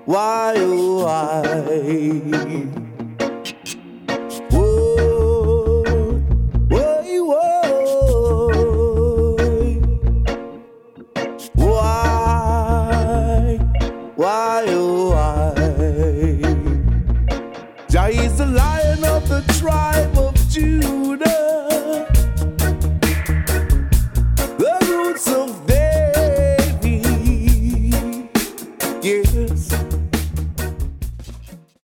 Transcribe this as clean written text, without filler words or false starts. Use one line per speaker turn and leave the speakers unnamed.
Why, oh, why? Why, oh, why? Jah is the Lion of the tribe of Judah, the roots of David. Yes,